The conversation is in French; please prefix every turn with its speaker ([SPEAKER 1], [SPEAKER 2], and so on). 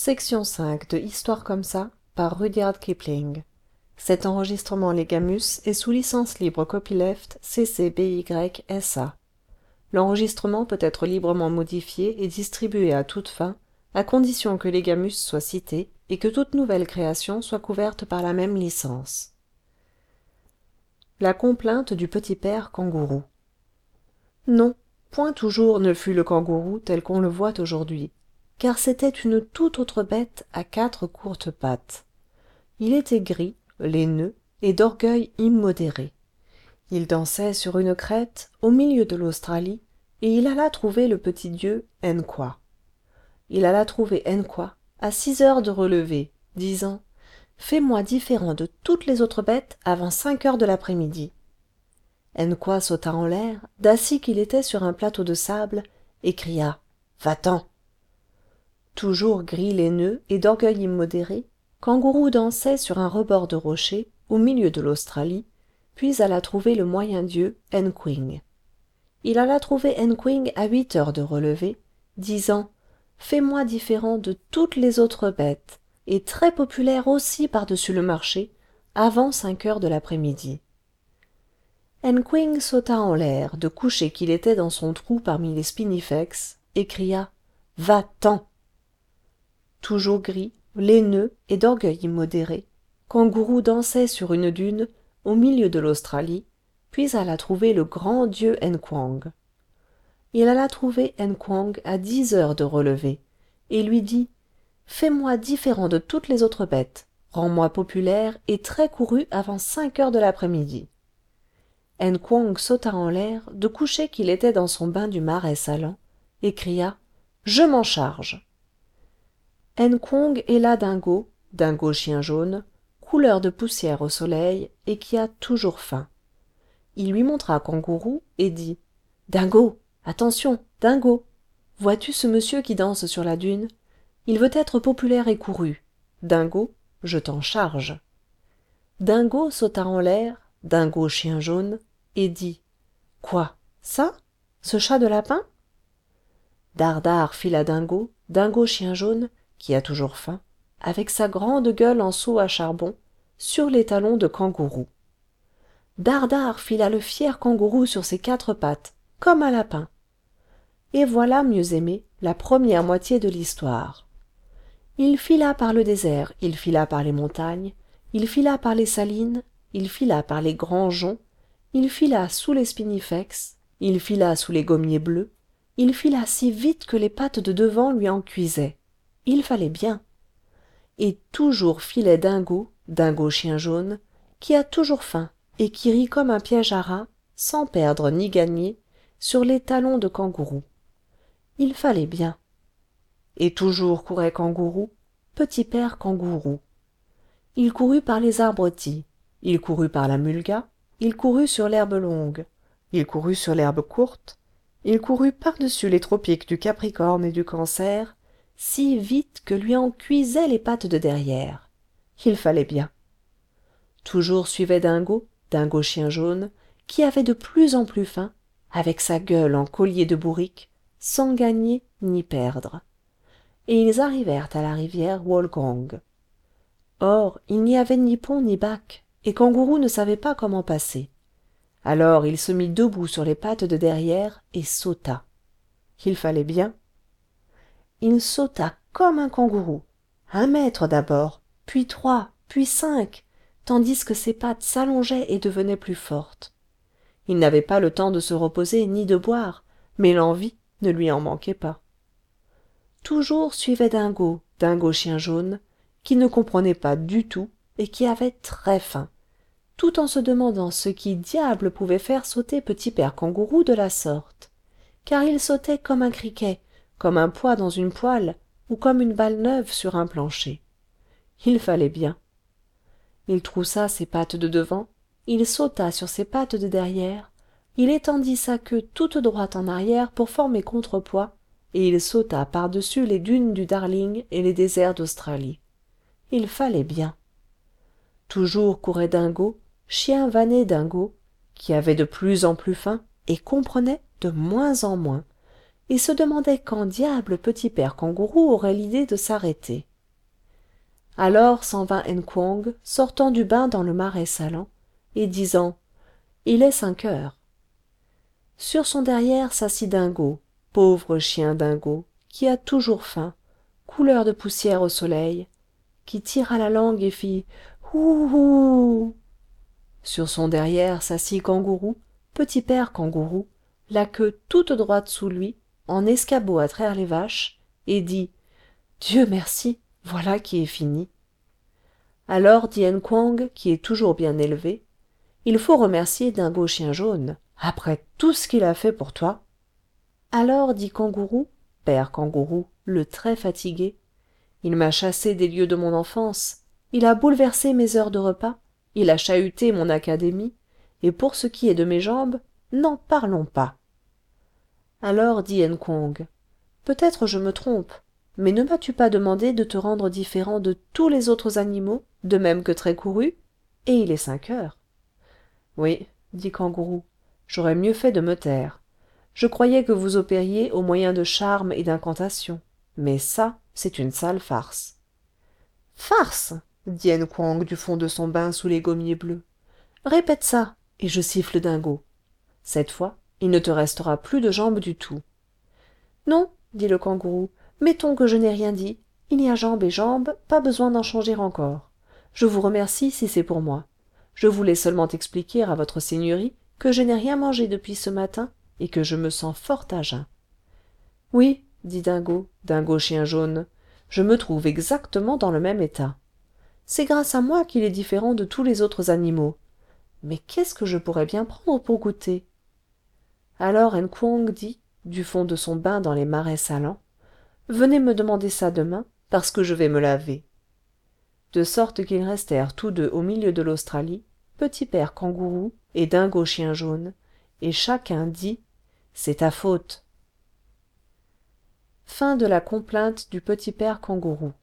[SPEAKER 1] de Histoire comme ça, par Rudyard Kipling. Cet enregistrement Legamus est sous licence libre copyleft CC BY SA. L'enregistrement peut être librement modifié et distribué à toutes fins, à condition que Legamus soit cité et que toute nouvelle création soit couverte par la même licence. La complainte du petit père kangourou. Non, point toujours ne fut le kangourou tel qu'on le voit aujourd'hui, car c'était une toute autre bête à 4 courtes pattes. Il était gris, laineux et d'orgueil immodéré. Il dansait sur une crête au milieu de l'Australie, et il alla trouver le petit dieu Nkwa. Il alla trouver Nkwa à 6 heures de relevée, disant « Fais-moi différent de toutes les autres bêtes avant 5 heures de l'après-midi. » Nkwa sauta en l'air, d'assis qu'il était sur un plateau de sable, et cria « Va-t'en !» Toujours gris laineux et d'orgueil immodéré, Kangourou dansait sur un rebord de rocher, au milieu de l'Australie, puis alla trouver le moyen dieu Nkwing. Il alla trouver Nkwing à 8 heures de relevée, disant « Fais-moi différent de toutes les autres bêtes, et très populaire aussi par-dessus le marché, avant 5 heures de l'après-midi. » Nkwing sauta en l'air, de coucher qu'il était dans son trou parmi les spinifex, et cria « Va-t'en !» Toujours gris, laineux et d'orgueil immodéré, Kangourou dansait sur une dune, au milieu de l'Australie, puis alla trouver le grand dieu Nkwang. Il alla trouver Nkwang à 10 heures de relevée, et lui dit « Fais-moi différent de toutes les autres bêtes, rends-moi populaire et très couru avant 5 heures de l'après-midi. » Nkwang sauta en l'air, de coucher qu'il était dans son bain du marais salant, et cria « Je m'en charge !» Nkwang est là dingo chien jaune, couleur de poussière au soleil et qui a toujours faim. Il lui montra Kangourou et dit « Dingo, attention, Dingo, vois-tu ce monsieur qui danse sur la dune? Il veut être populaire et couru. Dingo, je t'en charge. » Dingo sauta en l'air, dingo chien jaune, et dit « Quoi, ça? Ce chat de lapin ?» Dardar file à dingo chien jaune, qui a toujours faim, avec sa grande gueule en seau à charbon, sur les talons de Kangourou. Dardar fila le fier Kangourou sur ses 4 pattes, comme un lapin. Et voilà, mieux aimé, la première moitié de l'histoire. Il fila par le désert, il fila par les montagnes, il fila par les salines, il fila par les grands joncs, il fila sous les spinifex, il fila sous les gommiers bleus, il fila si vite que les pattes de devant lui en cuisaient. Il fallait bien. Et toujours filait dingo chien jaune, qui a toujours faim et qui rit comme un piège à rats, sans perdre ni gagner, sur les talons de Kangourou. Il fallait bien. Et toujours courait Kangourou, petit père Kangourou. Il courut par les arbres-tis, il courut par la mulga, il courut sur l'herbe longue, il courut sur l'herbe courte, il courut par-dessus les tropiques du Capricorne et du Cancer, si vite que lui en cuisaient les pattes de derrière. Il fallait bien. Toujours suivait dingo chien jaune, qui avait de plus en plus faim, avec sa gueule en collier de bourrique, sans gagner ni perdre. Et ils arrivèrent à la rivière Wolgang. Or, il n'y avait ni pont ni bac, et Kangourou ne savait pas comment passer. Alors il se mit debout sur les pattes de derrière et sauta. Il fallait bien. Il sauta comme un kangourou, 1 mètre d'abord, puis 3, puis 5, tandis que ses pattes s'allongeaient et devenaient plus fortes. Il n'avait pas le temps de se reposer ni de boire, mais l'envie ne lui en manquait pas. Toujours suivait dingo chien jaune, qui ne comprenait pas du tout et qui avait très faim, tout en se demandant ce qui diable pouvait faire sauter petit père Kangourou de la sorte, car il sautait comme un criquet, comme un pois dans une poêle ou comme une balle neuve sur un plancher. Il fallait bien. Il troussa ses pattes de devant, il sauta sur ses pattes de derrière, il étendit sa queue toute droite en arrière pour former contrepoids, et il sauta par-dessus les dunes du Darling et les déserts d'Australie. Il fallait bien. Toujours courait dingo, chien vanné dingo, qui avait de plus en plus faim et comprenait de moins en moins, et se demandait quand diable petit père Kangourou aurait l'idée de s'arrêter. alors s'en vint Nquong sortant du bain dans le marais salant et disant il est 5 heures. Sur son derrière s'assit Dingo, pauvre chien dingo qui a toujours faim, couleur de poussière au soleil, qui tira la langue et fit hou hou. Sur son derrière s'assit Kangourou, petit père kangourou, la queue toute droite sous lui, en escabeau à traire les vaches, et dit dieu merci, voilà qui est fini. Alors dit Nquong qui est toujours bien élevé il faut remercier Dingo chien jaune après tout ce qu'il a fait pour toi. Alors dit Kangourou, père kangourou, le très fatigué, il m'a chassé des lieux de mon enfance, il a bouleversé mes heures de repas, il a chahuté mon académie, et pour ce qui est de mes jambes n'en parlons pas. Alors dit Nquong peut-être je me trompe mais ne m'as-tu pas demandé de te rendre différent de tous les autres animaux de même que très couru et il est 5 heures. Oui dit Kangourou, j'aurais mieux fait de me taire. Je croyais que vous opériez au moyen de charmes et d'incantations mais ça c'est une sale farce. Farce dit Nquong du fond de son bain sous les gommiers bleus. Répète ça et je siffle Dingo. Cette fois il ne te restera plus de jambes du tout. Non dit le kangourou, mettons que je n'ai rien dit il y a jambes et jambes pas besoin d'en changer encore. Je vous remercie si c'est pour moi. Je voulais seulement expliquer à votre seigneurie que je n'ai rien mangé depuis ce matin et que je me sens fort à jeun. Oui dit Dingo chien jaune, je me trouve exactement dans le même état. C'est grâce à moi qu'il est différent de tous les autres animaux. Mais qu'est-ce que je pourrais bien prendre pour goûter? Alors Nquong dit du fond de son bain dans les marais salants venez me demander ça demain parce que je vais me laver. De sorte qu'ils restèrent tous deux au milieu de l'Australie, petit père kangourou et Dingo chien jaune, et chacun dit c'est ta faute. Fin de la complainte du petit père kangourou.